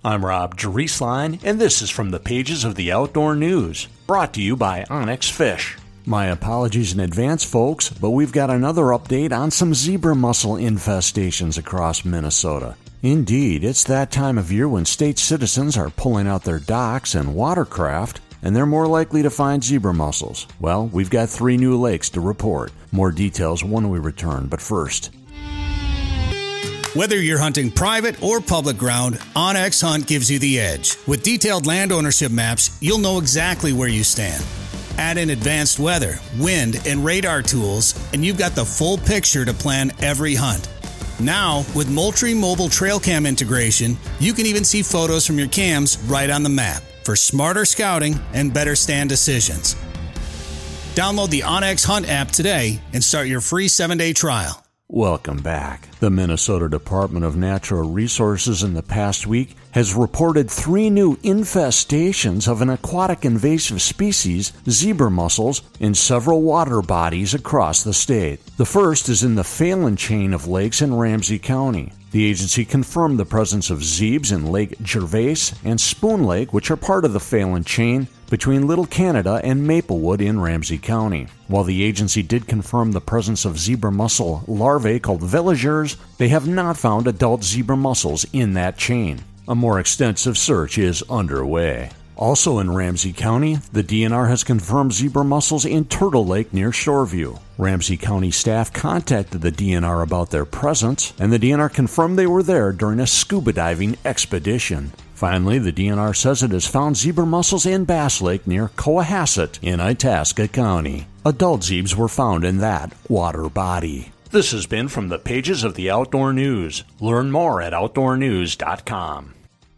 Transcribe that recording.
I'm Rob Drieslein, and this is from the pages of the Outdoor News, brought to you by Onyx Fish. My apologies in advance, folks, but we've got another update on some zebra mussel infestations across Minnesota. Indeed, it's that time of year when state citizens are pulling out their docks and watercraft, and they're more likely to find zebra mussels. Well, we've got 3 new lakes to report. More details when we return, but first. Whether you're hunting private or public ground, OnX Hunt gives you the edge. With detailed land ownership maps, you'll know exactly where you stand. Add in advanced weather, wind, and radar tools, and you've got the full picture to plan every hunt. Now, with Moultrie Mobile Trail Cam integration, you can even see photos from your cams right on the map for smarter scouting and better stand decisions. Download the OnX Hunt app today and start your free 7-day trial. Welcome back. The Minnesota Department of Natural Resources in the past week has reported 3 new infestations of an aquatic invasive species, zebra mussels, in several water bodies across the state. The first is in the Phelan chain of lakes in Ramsey County. The agency confirmed the presence of zebes in Lake Gervais and Spoon Lake, which are part of the Phelan chain between Little Canada and Maplewood in Ramsey County. While the agency did confirm the presence of zebra mussel larvae called villagers, they have not found adult zebra mussels in that chain. A more extensive search is underway. Also in Ramsey County, the DNR has confirmed zebra mussels in Turtle Lake near Shoreview. Ramsey County staff contacted the DNR about their presence, and the DNR confirmed they were there during a scuba diving expedition. Finally, the DNR says it has found zebra mussels in Bass Lake near Cohasset in Itasca County. Adult zebes were found in that water body. This has been from the pages of the Outdoor News. Learn more at outdoornews.com.